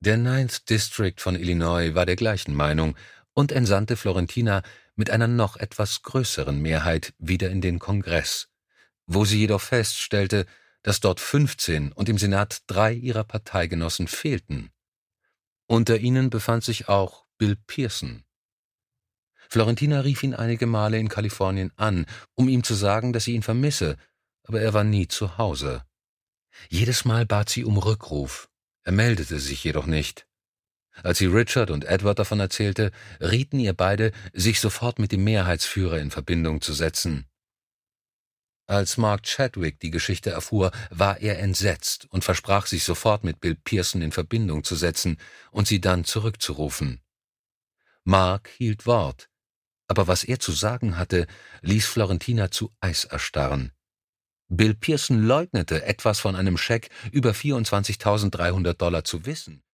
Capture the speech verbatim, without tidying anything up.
Der Ninth District von Illinois war der gleichen Meinung und entsandte Florentina mit einer noch etwas größeren Mehrheit wieder in den Kongress, wo sie jedoch feststellte, dass dort fünfzehn und im Senat drei ihrer Parteigenossen fehlten. Unter ihnen befand sich auch Bill Pearson. Florentina rief ihn einige Male in Kalifornien an, um ihm zu sagen, dass sie ihn vermisse, aber er war nie zu Hause. Jedes Mal bat sie um Rückruf, er meldete sich jedoch nicht. Als sie Richard und Edward davon erzählte, rieten ihr beide, sich sofort mit dem Mehrheitsführer in Verbindung zu setzen. Als Mark Chadwick die Geschichte erfuhr, war er entsetzt und versprach sich sofort mit Bill Pearson in Verbindung zu setzen und sie dann zurückzurufen. Mark hielt Wort, aber was er zu sagen hatte, ließ Florentina zu Eis erstarren. Bill Pearson leugnete, etwas von einem Scheck über vierundzwanzigtausenddreihundert Dollar zu wissen.